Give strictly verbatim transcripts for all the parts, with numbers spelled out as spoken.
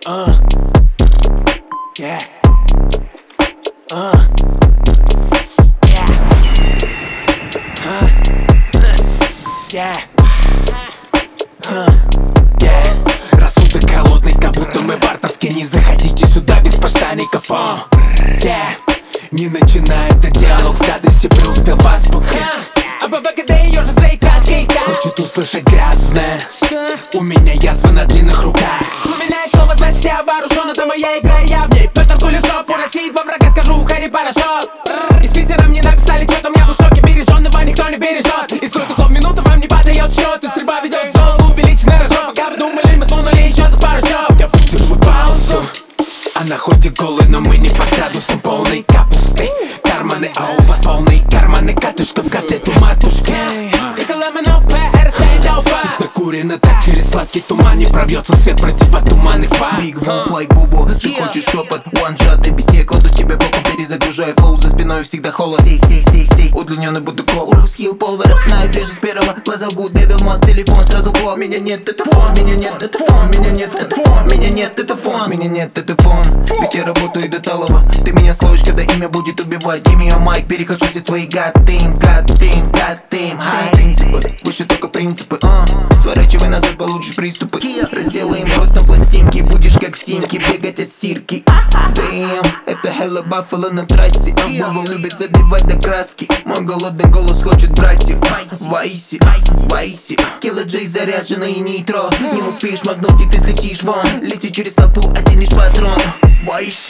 Uh, yeah. Uh, yeah. Huh. Yeah. Huh. Yeah. Рассудок холодный, как будто мы в артовске. Не заходите сюда без поштаников. uh. Yeah. Не начинай этот диалог с гадостью, преуспел в азбуке. А по ВКД ее же заикатка. Хочет услышать грязное. У меня язва на длинных руках. У меня есть слово, значит я вооружен. Это моя игра, и я в ней. Петр Кулешов, у России два врага, скажу, Харри Порошок. Из Питера мне написали, что там я был в шоке. Береженного никто не бережет. И сколько слов в минуту вам не падает счет. И стрельба ведет в долу, увеличенный рожок. Пока вы думали, мы сунули еще за пару щек. Я выдержу паузу. Она хоть и голая, но мы не под градусом полной капусты. Карманы, а у вас полные карманы. Катышка в котлету матушки. Накурено так, через сладкий туман не пробьется свет противотуманных фар. Big Wolf like Бубу, ты хочешь шепот, one shot, и без кладу тебе боком, перезагружаю флоу, за спиной всегда холод. Сей, сей, сей, сей, удлиненный будто урус, хил, полвер, на эфир с первого глаза гуд, девил мод, телефон сразу кло. Меня нет, это фон, меня нет, это фон, меня нет, это фон, меня нет, это фон, меня нет, это фон. Ведь я работаю до талого, ты меня словишь, когда имя будет убивать. Give me a mic, перехожу все твои goddamn, goddamn, goddamn high. Принципы, выше только принципы, uh. Сворачивай назад, получишь приступы. Разделаем рот на пластинки, будешь как симки, бегать от стирки. Damn, это hella Buffalo на трассе. А Бубл любит забивать до краски. Мой голодный голос хочет братьев. Вайси, вайси, Килла Джей заряженный нейтро. Не успеешь моргнуть, и ты слетишь вон. Лети через толпу, один лишь патрон. Вайси.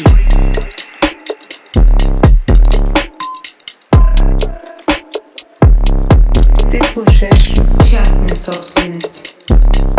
Ты слушаешь частная собственность.